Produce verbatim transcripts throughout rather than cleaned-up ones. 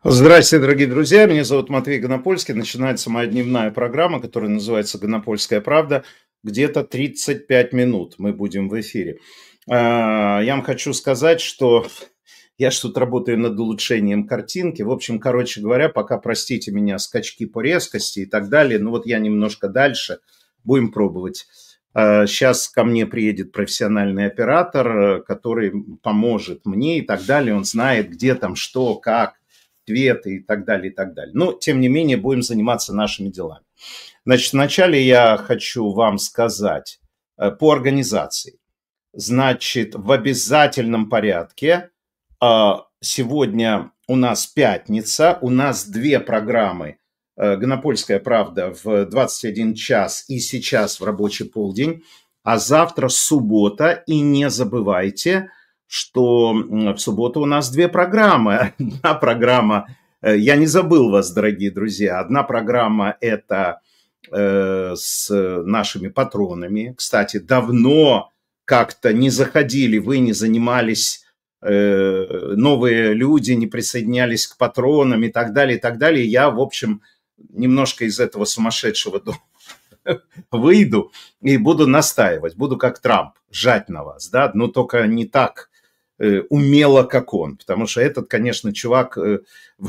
Здравствуйте, дорогие друзья. Меня зовут Матвей Гонопольский. Начинается моя дневная программа, которая называется «Гонопольская правда». Где-то тридцать пять минут мы будем в эфире. А, Я вам хочу сказать, что я ж тут работаю над улучшением картинки. В общем, короче говоря, пока, простите меня, скачки по резкости и так далее. Ну вот я немножко дальше. Будем пробовать. Сейчас ко мне приедет профессиональный оператор, э, который поможет мне и так далее. Он знает, где там что, как, цветы и так далее, и так далее. Но, тем не менее, будем заниматься нашими делами. Значит, вначале я хочу вам сказать э, по организации. Значит, в обязательном порядке э, сегодня у нас пятница, у нас две программы э, «Гонопольская правда» в двадцать один час и сейчас в рабочий полдень, а завтра суббота, и не забывайте, что в субботу у нас две программы. Одна программа, э, я не забыл вас, дорогие друзья, одна программа это э, с нашими патронами. Кстати, давно как-то не заходили, вы не занимались, э, новые люди не присоединялись к патронам и так далее, и так далее. Я, в общем, немножко из этого сумасшедшего дома выйду и буду настаивать, буду как Трамп, жать на вас, да, но только не так э, умело, как он, потому что этот, конечно, чувак э,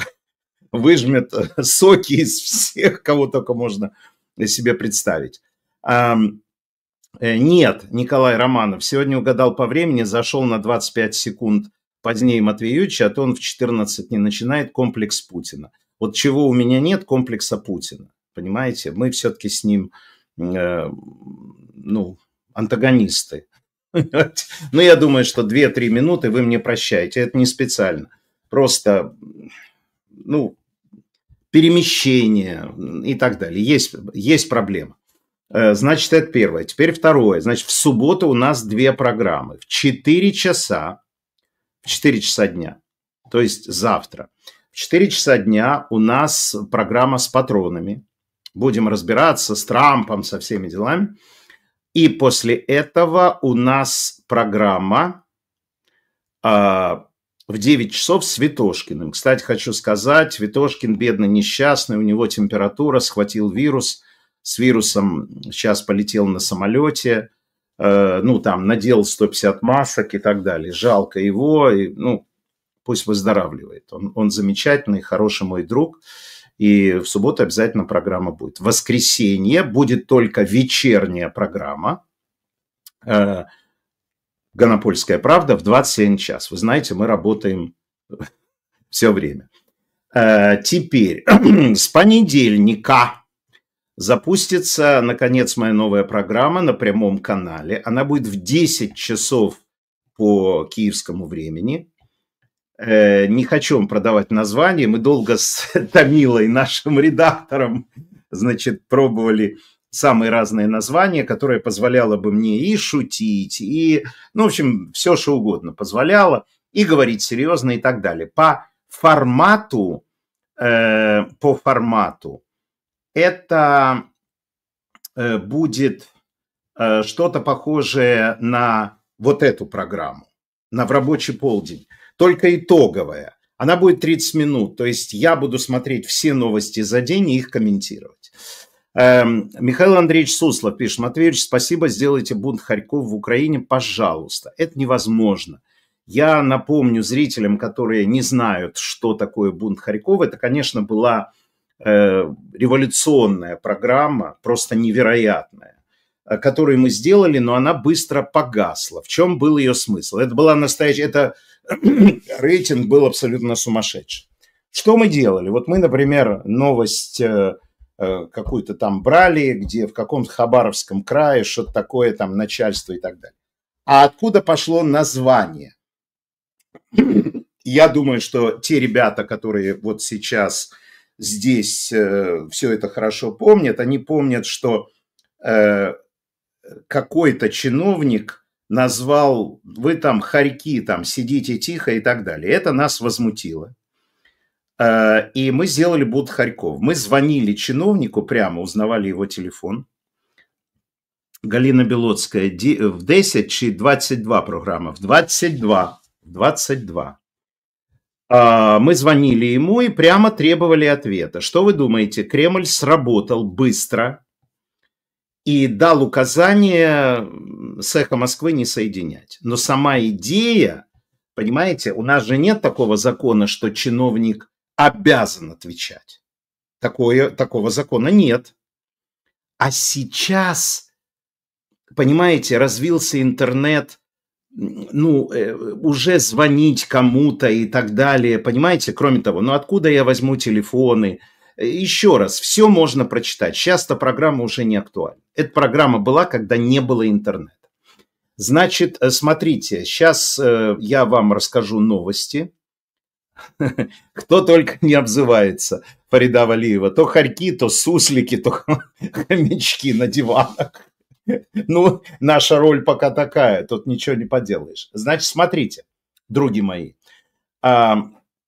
выжмет соки из всех, кого только можно себе представить. А, э, нет, Николай Романов сегодня угадал по времени, зашел на двадцать пять секунд позднее Матвея Юрьевича, а то он в четырнадцать не начинает комплекс Путина. Вот чего у меня нет, комплекса Путина. Понимаете, мы все-таки с ним, э, ну, антагонисты. Но я думаю, что две-три минуты вы мне прощаете. Это не специально. Просто, ну, перемещение и так далее. Есть, есть проблема. Э, Значит, это первое. Теперь второе. Значит, в субботу у нас две программы. В четыре часа, в четыре часа дня, то есть завтра. В четыре часа дня у нас программа с патронами. Будем разбираться с Трампом, со всеми делами. И после этого у нас программа а, в девять часов с Ветошкиным. Кстати, хочу сказать, Ветошкин, бедный, несчастный, у него температура, схватил вирус. С вирусом сейчас полетел на самолете, э, ну, там, надел сто пятьдесят масок и так далее. Жалко его, и, ну, пусть выздоравливает. Он, он замечательный, хороший мой друг. И в субботу обязательно программа будет. В воскресенье будет только вечерняя программа э, «Гонопольская правда» в двадцать один час. Вы знаете, мы работаем все время. Э, теперь с понедельника запустится, наконец, моя новая программа на прямом канале. Она будет в десять часов по киевскому времени. Не хочу вам продавать название. Мы долго с Томилой, нашим редактором, значит, пробовали самые разные названия, которые позволяло бы мне и шутить, и, ну, в общем, все, что угодно позволяло, и говорить серьезно и так далее. По формату, э, по формату это э, будет э, что-то похожее на вот эту программу, на «В рабочий полдень». Только итоговая. Она будет тридцать минут. То есть я буду смотреть все новости за день и их комментировать. Эм, Михаил Андреевич Суслов пишет: Матвеевич, спасибо, сделайте бунт хорьков в Украине, пожалуйста. Это невозможно. Я напомню зрителям, которые не знают, что такое бунт хорьков. Это, конечно, была э, революционная программа, просто невероятная, которую мы сделали, но она быстро погасла. В чем был ее смысл? Это была настоящая... Это рейтинг был абсолютно сумасшедший. Что мы делали? Вот мы, например, новость э, э, какую-то там брали, где в каком-то Хабаровском крае что-то такое, там начальство и так далее. А откуда пошло название? Я думаю, что те ребята, которые вот сейчас здесь э, все это хорошо помнят, они помнят, что э, какой-то чиновник назвал: вы там хорьки, там сидите тихо и так далее. Это нас возмутило. И мы сделали бунт хорьков. Мы звонили чиновнику прямо, узнавали его телефон. Галина Белоцкая в десять чи двадцать два програма? В двадцать два. двадцать два. А, Мы звонили ему и прямо требовали ответа. Что вы думаете? Кремль сработал быстро и дал указание с «Эхо Москвы» не соединять. Но сама идея, понимаете, у нас же нет такого закона, что чиновник обязан отвечать. Такое, такого закона нет. А сейчас, понимаете, развился интернет, ну, уже звонить кому-то и так далее, понимаете? Кроме того, ну откуда я возьму телефоны? Еще раз, все можно прочитать. Сейчас-то программа уже не актуальна. Эта программа была, когда не было интернета. Значит, смотрите, сейчас я вам расскажу новости. Кто только не обзывается, Фарида Валиева. То хорьки, то суслики, то хомячки на диванах. Ну, наша роль пока такая, тут ничего не поделаешь. Значит, смотрите, други мои. А,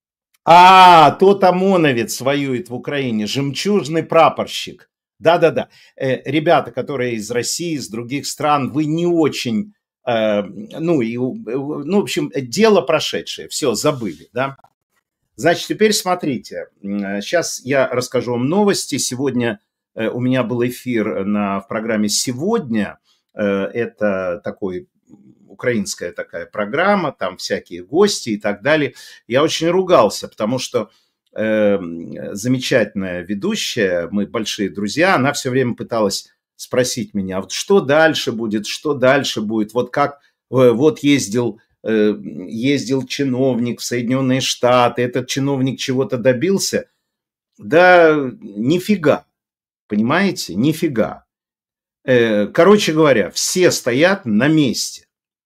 а тот ОМОНовец воюет в Украине, жемчужный прапорщик. Да-да-да. Э, ребята, которые из России, из других стран, вы не очень, э, ну, и, ну, в общем, дело прошедшее, все, забыли, да. Значит, теперь смотрите, сейчас я расскажу вам новости. Сегодня у меня был эфир на, в программе «Сегодня». Это такой, украинская такая программа, там всякие гости и так далее. Я очень ругался, потому что э, замечательная ведущая, мы большие друзья, она все время пыталась спросить меня, а вот что дальше будет, что дальше будет, вот как, вот ездил... ездил чиновник в Соединенные Штаты, этот чиновник чего-то добился. Да нифига, понимаете, нифига. Короче говоря, все стоят на месте.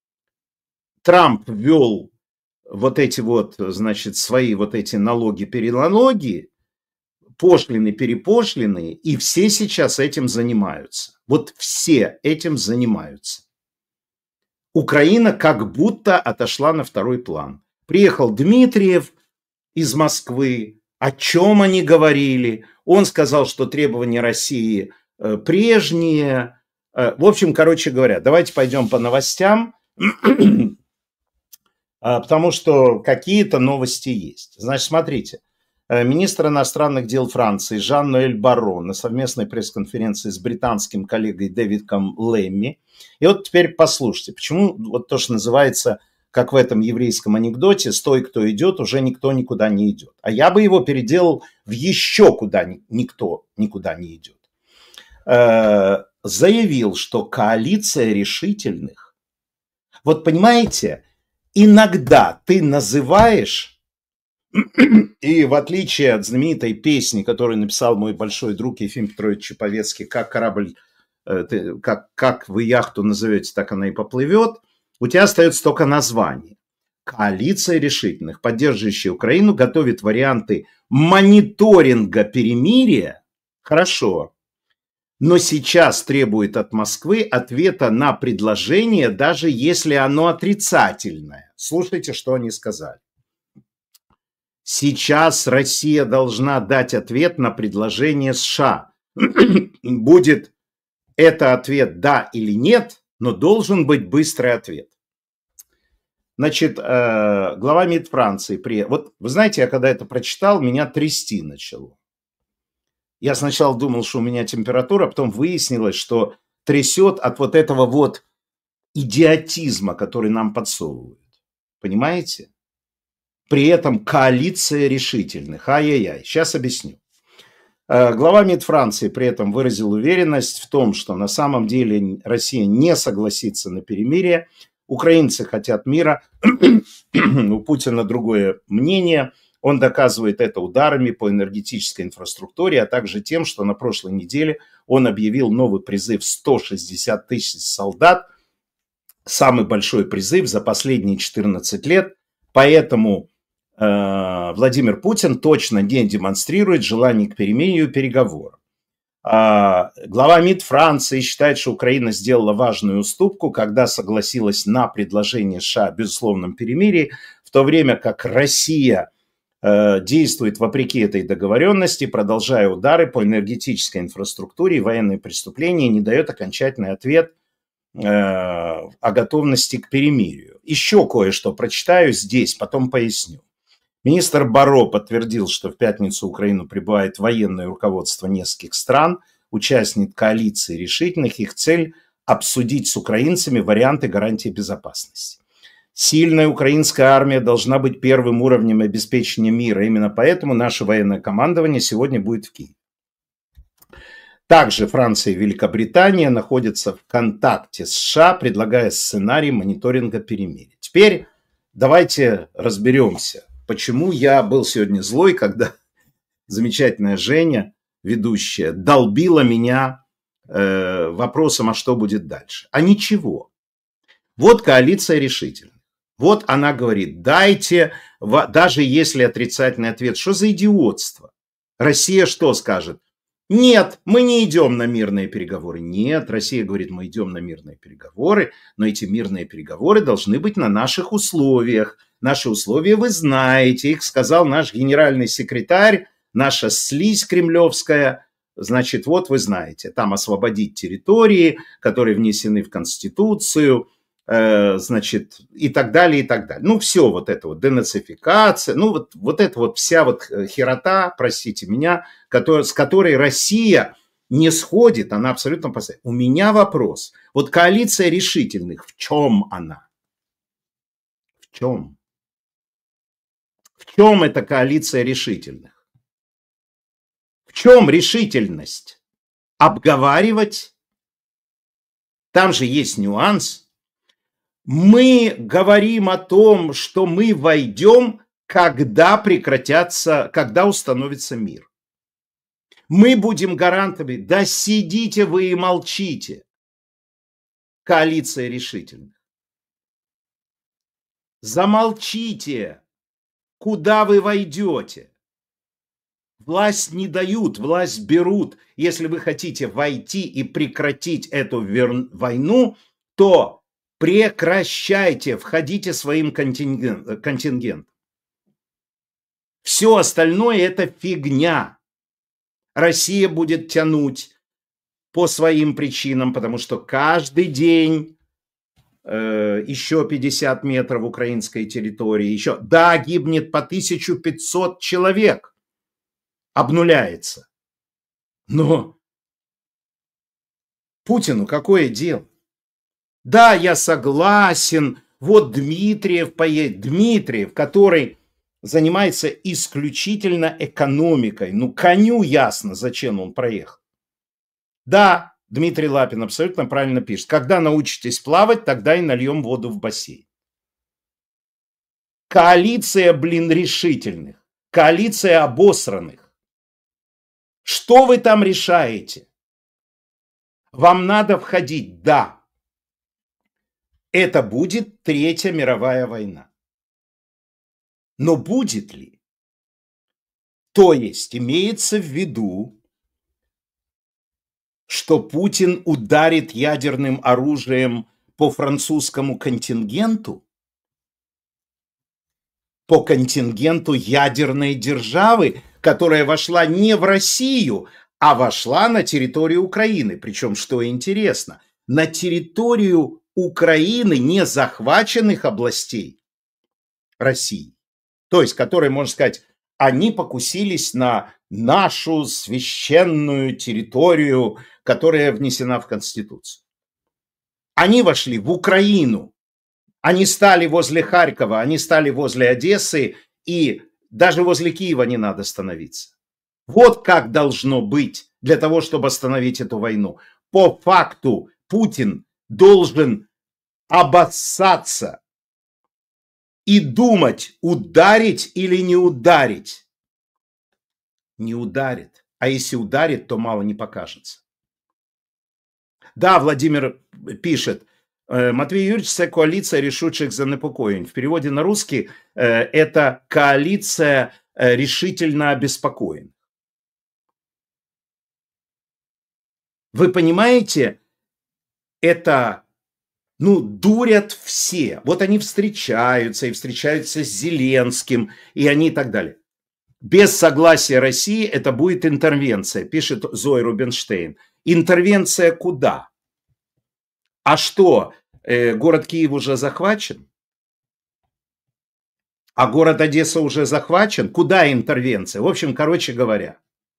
Трамп ввел вот эти вот, значит, свои вот эти налоги-переналоги, пошлины-перепошлины, и все сейчас этим занимаются. Вот все этим занимаются. Украина как будто отошла на второй план. Приехал Дмитриев из Москвы. О чем они говорили? Он сказал, что требования России прежние. В общем, короче говоря, давайте пойдем по новостям, потому что какие-то новости есть. Значит, смотрите. Министр иностранных дел Франции Жан-Ноэль Барро на совместной пресс-конференции с британским коллегой Дэвидом Лэмми. И вот теперь послушайте, почему вот то, что называется, как в этом еврейском анекдоте, «стой, кто идет, уже никто никуда не идет». А я бы его переделал в «еще куда никто никуда не идет». Э-э- заявил, что коалиция решительных. Вот понимаете, иногда ты называешь... И в отличие от знаменитой песни, которую написал мой большой друг Ефим Петрович Чаповецкий, как корабль, как, как вы яхту назовете, так она и поплывет, у тебя остается только название. Коалиция решительных, поддерживающая Украину, готовит варианты мониторинга перемирия. Хорошо. Но сейчас требует от Москвы ответа на предложение, даже если оно отрицательное. Слушайте, что они сказали. Сейчас Россия должна дать ответ на предложение США. Будет это ответ «да» или «нет», но должен быть быстрый ответ. Значит, глава МИД Франции... При... Вот вы знаете, я когда это прочитал, меня трясти начало. Я сначала думал, что у меня температура, потом выяснилось, что трясет от вот этого вот идиотизма, который нам подсовывают. Понимаете? При этом коалиция решительных. Ай-яй-яй. Сейчас объясню. Глава МИД Франции при этом выразил уверенность в том, что на самом деле Россия не согласится на перемирие. Украинцы хотят мира. У Путина другое мнение. Он доказывает это ударами по энергетической инфраструктуре, а также тем, что на прошлой неделе он объявил новый призыв сто шестьдесят тысяч солдат. Самый большой призыв за последние четырнадцать лет. Поэтому Владимир Путин точно не демонстрирует желание к перемирию и переговорам. Глава МИД Франции считает, что Украина сделала важную уступку, когда согласилась на предложение США о безусловном перемирии, в то время как Россия действует вопреки этой договоренности, продолжая удары по энергетической инфраструктуре и военные преступления, не дает окончательный ответ о готовности к перемирию. Еще кое-что прочитаю здесь, потом поясню. Министр Баро подтвердил, что в пятницу в Украину прибывает военное руководство нескольких стран, участник коалиции решительных. Их цель – обсудить с украинцами варианты гарантии безопасности. Сильная украинская армия должна быть первым уровнем обеспечения мира. Именно поэтому наше военное командование сегодня будет в Киеве. Также Франция и Великобритания находятся в контакте с США, предлагая сценарий мониторинга перемирия. Теперь давайте разберемся, почему я был сегодня злой, когда замечательная Женя, ведущая, долбила меня э, вопросом, а что будет дальше. А ничего. Вот коалиция решительных. Вот она говорит, дайте, даже если отрицательный ответ, что за идиотство? Россия что скажет? Нет, мы не идем на мирные переговоры. Нет, Россия говорит, мы идем на мирные переговоры, но эти мирные переговоры должны быть на наших условиях. Наши условия вы знаете, их сказал наш генеральный секретарь, наша слизь кремлевская. Значит, вот вы знаете, там освободить территории, которые внесены в Конституцию, э, значит, и так далее, и так далее. Ну, все вот это вот, денацификация, ну, вот, вот это вот вся вот херота, простите меня, который, с которой Россия не сходит, она абсолютно последняя. У меня вопрос. Вот коалиция решительных, в чем она? В чем? В чем эта коалиция решительных? В чем решительность? Обговаривать? Там же есть нюанс. Мы говорим о том, что мы войдем, когда прекратятся, когда установится мир. Мы будем гарантами. Да сидите вы и молчите. Коалиция решительных. Замолчите. Куда вы войдете? Власть не дают, власть берут. Если вы хотите войти и прекратить эту войну, то прекращайте, входите своим контингентом. Все остальное это фигня. Россия будет тянуть по своим причинам, потому что каждый день э, еще пятьдесят метров украинской территории, еще, да, гибнет по тысяча пятьсот человек, обнуляется. Но Путину какое дело? Да, я согласен, вот Дмитриев поедет, Дмитриев, который занимается исключительно экономикой. Ну, коню ясно, зачем он проехал. Да, Дмитрий Лапин абсолютно правильно пишет. Когда научитесь плавать, тогда и нальем воду в бассейн. Коалиция, блин, решительных. Коалиция обосранных. Что вы там решаете? Вам надо входить, да. Это будет Третья мировая война. Но будет ли? То есть имеется в виду, что Путин ударит ядерным оружием по французскому контингенту? По контингенту ядерной державы, которая вошла не в Россию, а вошла на территорию Украины. Причем, что интересно, на территорию Украины, не захваченных областей России. То есть, которые, можно сказать, они покусились на нашу священную территорию, которая внесена в Конституцию. Они вошли в Украину. Они стали возле Харькова, они стали возле Одессы, и даже возле Киева не надо становиться. Вот как должно быть для того, чтобы остановить эту войну. По факту Путин должен обоссаться и думать, ударить или не ударить. Не ударит. А если ударит, то мало не покажется. Да, Владимир пишет, Матвей Юрьевич, це коаліція рішучих занепокоєнь. В переводе на русский это коалиция решительно обеспокоенных. Вы понимаете, это, ну, дурят все. Вот они встречаются, и встречаются с Зеленским, и они и так далее. Без согласия России это будет интервенция, пишет Зоя Рубинштейн. Интервенция куда? А что, э, город Киев уже захвачен? А город Одесса уже захвачен. Куда интервенция? В общем, короче говоря,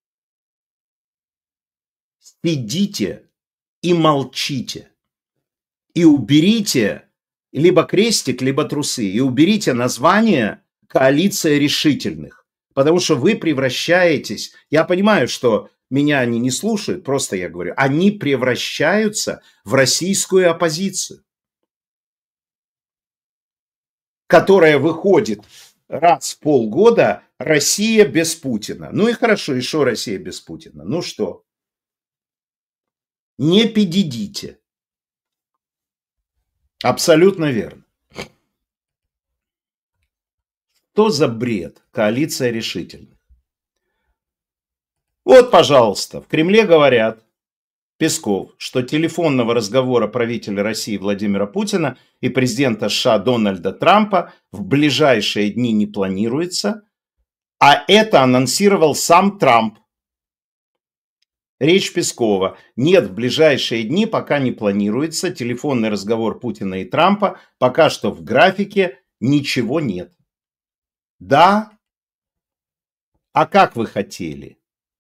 сидите и молчите. И уберите либо крестик, либо трусы. И уберите название «Коалиция решительных». Потому что вы превращаетесь... Я понимаю, что меня они не слушают, просто я говорю. Они превращаются в российскую оппозицию, которая выходит раз в полгода «Россия без Путина». Ну и хорошо, и что Россия без Путина? Ну что? Не педидите. Абсолютно верно. Что за бред? Коалиция решительных. Вот, пожалуйста, в Кремле говорят, Песков, что телефонного разговора правителя России Владимира Путина и президента США Дональда Трампа в ближайшие дни не планируется, а это анонсировал сам Трамп. Речь Пескова. Нет, в ближайшие дни пока не планируется телефонный разговор Путина и Трампа, пока что в графике ничего нет. Да? А как вы хотели?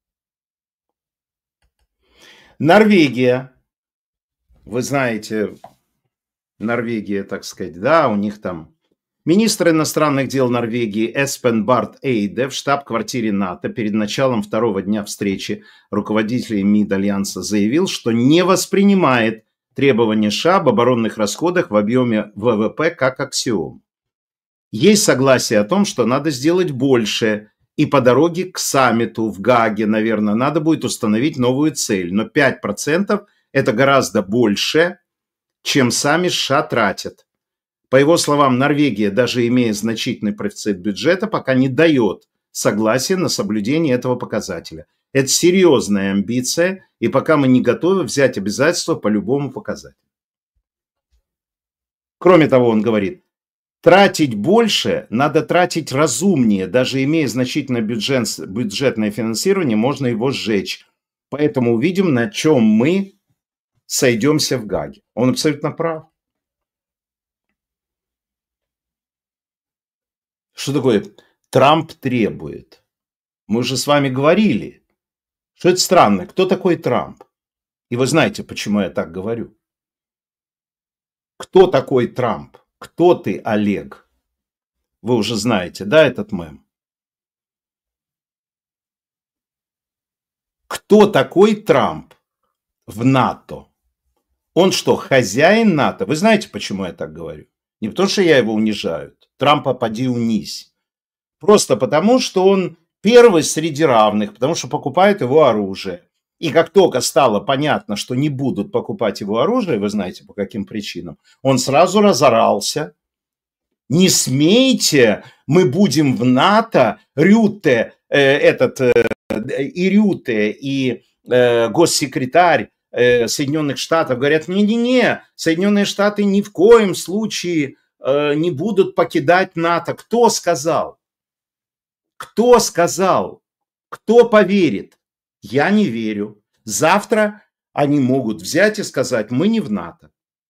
Норвегия. Вы знаете, Норвегия, так сказать, да, у них там министр иностранных дел Норвегии Эспен Барт Эйде в штаб-квартире НАТО перед началом второго дня встречи руководителей МИД Альянса заявил, что не воспринимает требования США об оборонных расходах в объеме ВВП как аксиом. Есть согласие о том, что надо сделать больше, и по дороге к саммиту в Гааге, наверное, надо будет установить новую цель. Но пять процентов это гораздо больше, чем сами США тратят. По его словам, Норвегия, даже имея значительный профицит бюджета, пока не дает согласия на соблюдение этого показателя. Это серьезная амбиция, и пока мы не готовы взять обязательства по любому показателю. Кроме того, он говорит, тратить больше надо тратить разумнее, даже имея значительное бюджет, бюджетное финансирование, можно его сжечь. Поэтому увидим, на чем мы сойдемся в Гааге. Он абсолютно прав. Что такое Трамп требует? Мы уже с вами говорили, что это странно. Кто такой Трамп? И вы знаете, почему я так говорю. Кто такой Трамп? Кто ты, Олег? Вы уже знаете, да, этот мем? Кто такой Трамп в НАТО? Он что, хозяин НАТО? Вы знаете, почему я так говорю? Не потому, что я его унижаю. Трампа поди унись. Просто потому, что он первый среди равных, потому что покупают его оружие. И как только стало понятно, что не будут покупать его оружие, вы знаете, по каким причинам, он сразу разорался. Не смейте, мы будем в НАТО, Рютте, э, этот, э, и Рютте, и э, госсекретарь э, Соединенных Штатов говорят, не-не-не, Соединенные Штаты ни в коем случае э, не будут покидать НАТО. Кто сказал? Кто сказал? Кто поверит? Я не верю. Завтра они могут взять и сказать, мы не в НАТО.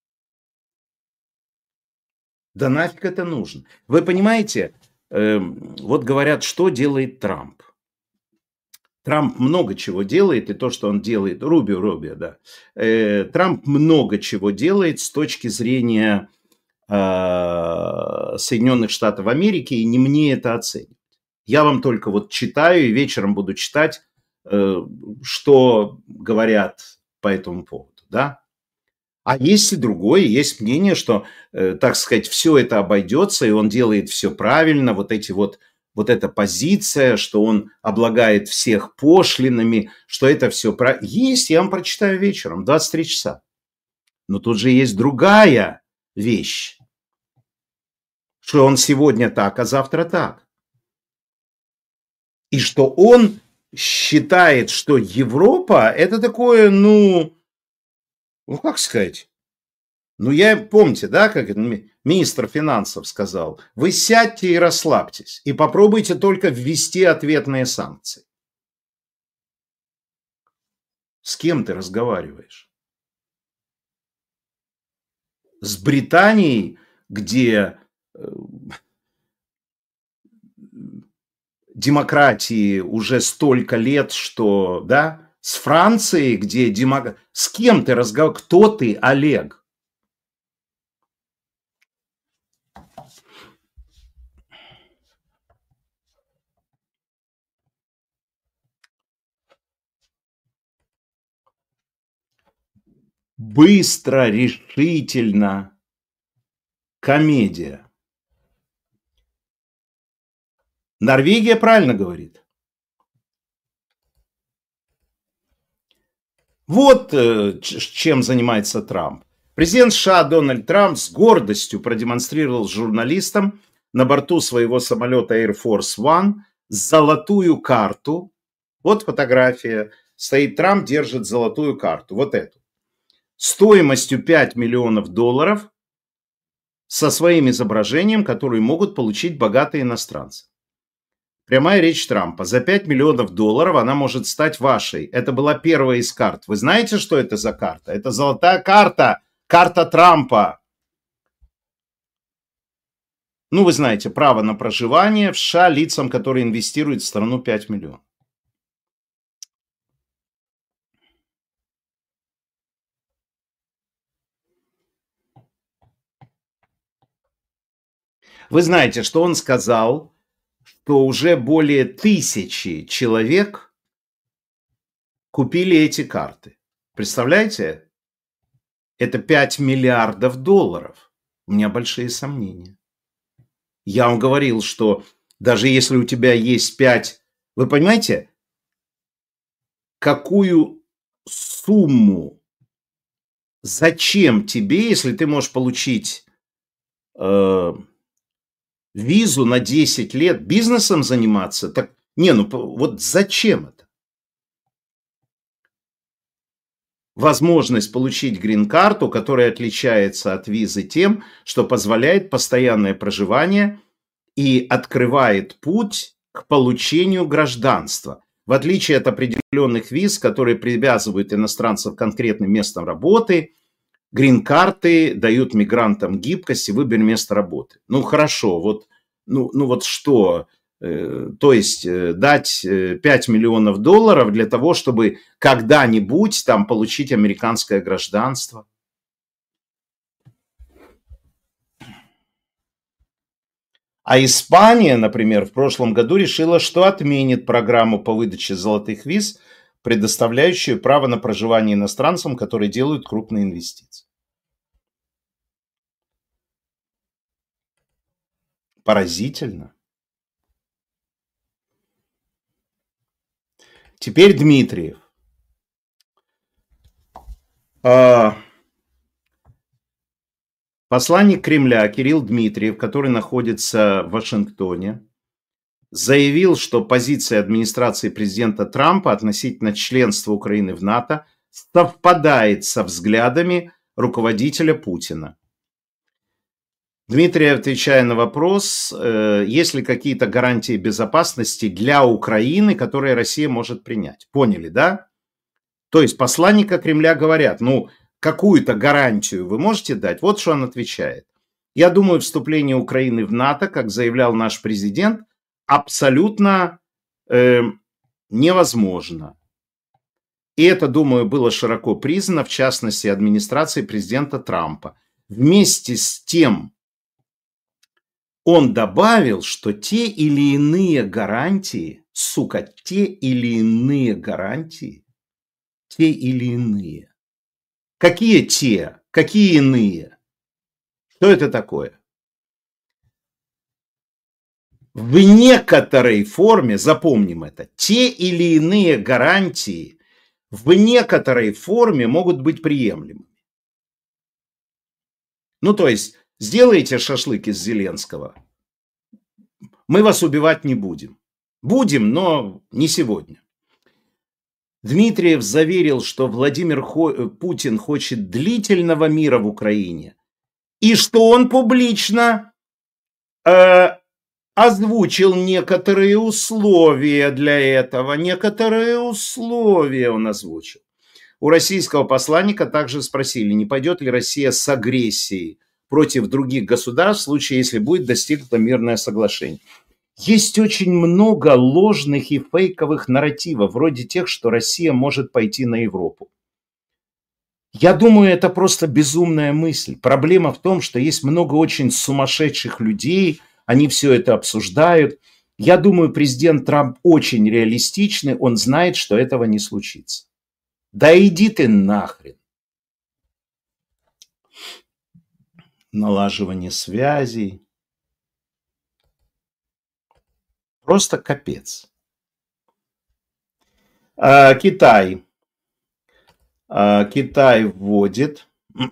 Да нафиг это нужно? Вы понимаете, э, вот говорят, что делает Трамп. Трамп много чего делает, и то, что он делает, Рубио, Рубио, да. Э, Трамп много чего делает с точки зрения э, Соединенных Штатов Америки, и не мне это оценивать. Я вам только вот читаю, и вечером буду читать, э, что говорят по этому поводу, да. А есть и другое, есть мнение, что, э, так сказать, все это обойдется, и он делает все правильно, вот эти вот, вот эта позиция, что он облагает всех пошлинами, что это все правильно. Есть, я вам прочитаю вечером, двадцать три часа. Но тут же есть другая вещь, что он сегодня так, а завтра так. И что он считает, что Европа это такое, ну... Ну, как сказать? Ну, я, помните, да, как министр финансов сказал, вы сядьте и расслабьтесь, и попробуйте только ввести ответные санкции. С кем ты разговариваешь? С Британией, где демократии уже столько лет, что, да, с Францией, где демок... С кем ты разговариваешь? Кто ты, Олег? Быстро, решительно. Комедия. Норвегия правильно говорит. Вот э, чем занимается Трамп. Президент США Дональд Трамп с гордостью продемонстрировал журналистам на борту своего самолета Air Force One золотую карту. Вот фотография. Стоит Трамп, держит золотую карту. Вот эту. Стоимостью пять миллионов долларов со своим изображением, которую могут получить богатые иностранцы. Прямая речь Трампа. За пять миллионов долларов она может стать вашей. Это была первая из карт. Вы знаете, что это за карта? Это золотая карта. Карта Трампа. Ну, вы знаете, право на проживание в США лицам, которые инвестируют в страну пять миллионов. Вы знаете, что он сказал, что уже более тысячи человек купили эти карты. Представляете? Это пять миллиардов долларов. У меня большие сомнения. Я вам говорил, что даже если у тебя есть пять... Вы понимаете, какую сумму, зачем тебе, если ты можешь получить э, визу на десять лет, бизнесом заниматься? Так, не, ну вот зачем это? Возможность получить грин-карту, которая отличается от визы тем, что позволяет постоянное проживание и открывает путь к получению гражданства. В отличие от определенных виз, которые привязывают иностранцев к конкретным местам работы, грин-карты дают мигрантам гибкость и выбор места работы. Ну хорошо, вот, ну, ну вот что... То есть дать пять миллионов долларов для того, чтобы когда-нибудь там получить американское гражданство. А Испания, например, в прошлом году решила, что отменит программу по выдаче золотых виз, предоставляющую право на проживание иностранцам, которые делают крупные инвестиции. Поразительно. Теперь Дмитриев. Посланник Кремля Кирилл Дмитриев, который находится в Вашингтоне, заявил, что позиция администрации президента Трампа относительно членства Украины в НАТО совпадает со взглядами руководителя Путина. Дмитриев, отвечая на вопрос, есть ли какие-то гарантии безопасности для Украины, которые Россия может принять. Поняли, да? То есть посланника Кремля говорят, ну, какую-то гарантию вы можете дать? Вот что он отвечает. Я думаю, вступление Украины в НАТО, как заявлял наш президент, абсолютно э, невозможно. И это, думаю, было широко признано, в частности, администрацией президента Трампа. Вместе с тем, он добавил, что те или иные гарантии, сука, те или иные гарантии, те или иные. Какие те? Какие иные? Что это такое? В некоторой форме, запомним это, те или иные гарантии в некоторой форме могут быть приемлемыми. Ну, то есть, сделаете шашлык из Зеленского, мы вас убивать не будем. Будем, но не сегодня. Дмитриев заверил, что Владимир Хо- Путин хочет длительного мира в Украине. И что он публично э, озвучил некоторые условия для этого. Некоторые условия он озвучил. У российского посланника также спросили, не пойдет ли Россия с агрессией против других государств в случае, если будет достигнуто мирное соглашение. Есть очень много ложных и фейковых нарративов, вроде тех, что Россия может пойти на Европу. Я думаю, это просто безумная мысль. Проблема в том, что есть много очень сумасшедших людей, они все это обсуждают. Я думаю, президент Трамп очень реалистичный, он знает, что этого не случится. Да иди ты нахрен. Налаживание связей. Просто капец. А, Китай. А, Китай вводит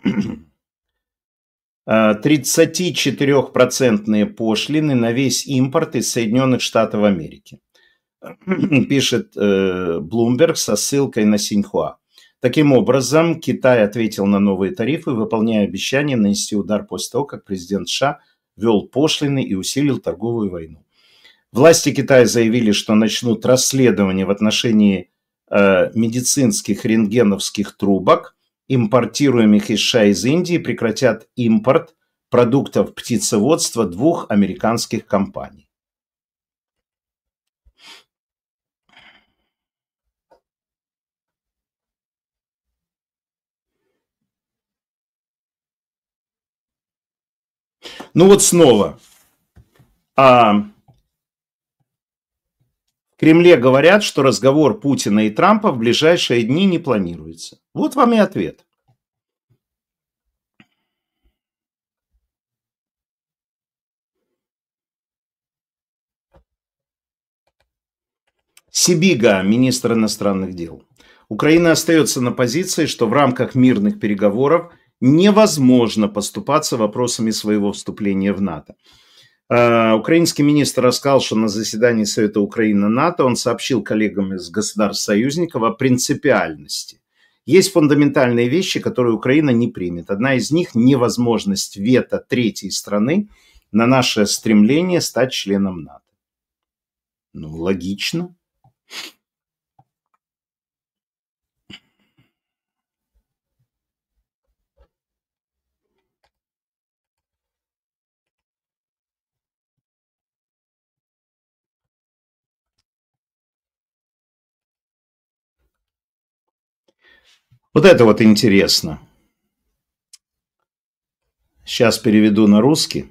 тридцатичетырёхпроцентные пошлины на весь импорт из Соединенных Штатов Америки. Пишет э, Bloomberg со ссылкой на Синьхуа. Таким образом, Китай ответил на новые тарифы, выполняя обещание нанести удар после того, как президент США ввел пошлины и усилил торговую войну. Власти Китая заявили, что начнут расследование в отношении э, медицинских рентгеновских трубок, импортируемых из США из Индии, прекратят импорт продуктов птицеводства двух американских компаний. Ну вот снова. А в Кремле говорят, что разговор Путина и Трампа в ближайшие дни не планируется. Вот вам и ответ. Сибига, министр иностранных дел. Украина остается на позиции, что в рамках мирных переговоров невозможно поступаться вопросами своего вступления в НАТО. Украинский министр рассказал, что на заседании Совета Украины-НАТО он сообщил коллегам из государств-союзников о принципиальности. Есть фундаментальные вещи, которые Украина не примет. Одна из них – невозможность вето третьей страны на наше стремление стать членом НАТО. Ну, логично. Вот это вот интересно. Сейчас переведу на русский.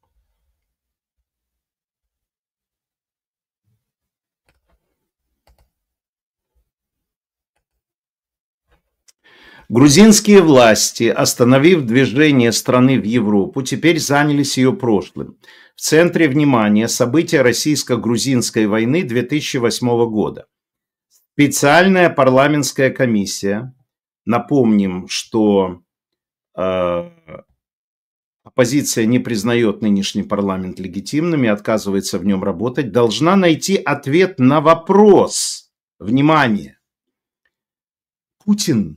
Грузинские власти, остановив движение страны в Европу, теперь занялись ее прошлым. В центре внимания события российско-грузинской войны две тысячи восьмого года. Специальная парламентская комиссия, напомним, что э, оппозиция не признает нынешний парламент легитимным и отказывается в нем работать, должна найти ответ на вопрос. Внимание! Путин,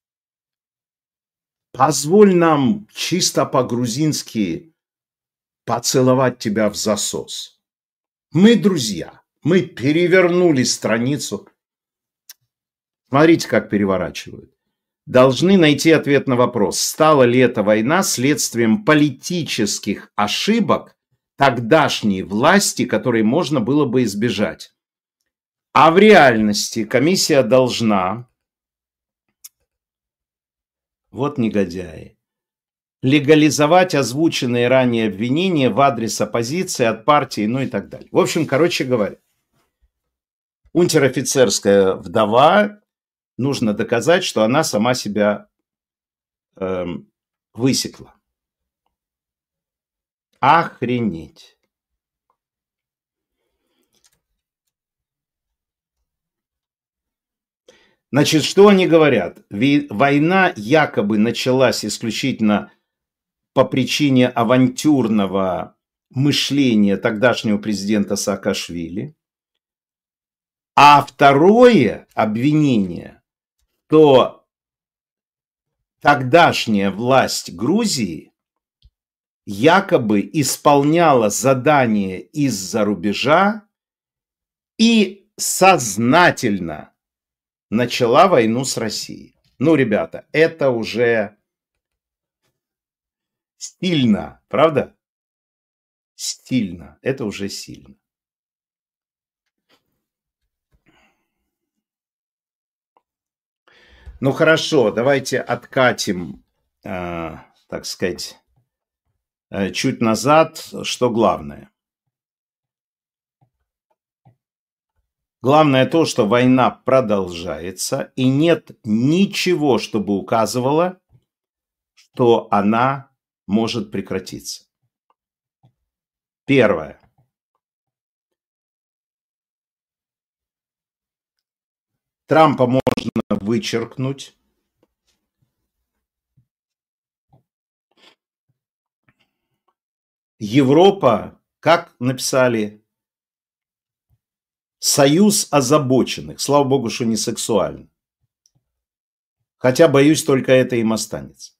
позволь нам чисто по-грузински поцеловать тебя в засос. Мы друзья, мы перевернули страницу. Смотрите, как переворачивают. Должны найти ответ на вопрос, стала ли эта война следствием политических ошибок тогдашней власти, которые можно было бы избежать. А в реальности комиссия должна, вот негодяи, легализовать озвученные ранее обвинения в адрес оппозиции от партии, ну и так далее. В общем, короче говоря, унтер-офицерская вдова, нужно доказать, что она сама себя э, высекла. Охренеть. Значит, что они говорят? Война якобы началась исключительно по причине авантюрного мышления тогдашнего президента Саакашвили. А второе обвинение, что тогдашняя власть Грузии якобы исполняла задание из-за рубежа и сознательно начала войну с Россией. Ну, ребята, это уже стильно, правда? Стильно. Это уже сильно. Ну хорошо, давайте откатим, э, так сказать, э, чуть назад. Что главное? Главное то, что война продолжается, и нет ничего, чтобы указывало, что она может прекратиться. Первое. Трампа можно вычеркнуть. Европа, как написали, союз озабоченных. Слава богу, что не сексуально. Хотя, боюсь, только это им останется.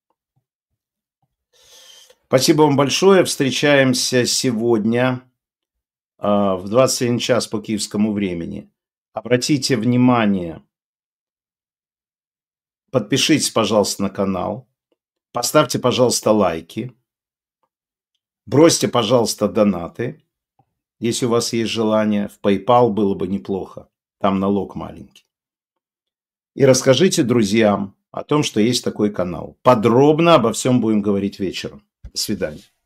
Спасибо вам большое. Встречаемся сегодня э, в двадцать один час по киевскому времени. Обратите внимание, подпишитесь, пожалуйста, на канал. Поставьте, пожалуйста, лайки. Бросьте, пожалуйста, донаты, если у вас есть желание. В PayPal было бы неплохо. Там налог маленький. И расскажите друзьям о том, что есть такой канал. Подробно обо всем будем говорить вечером. До свидания.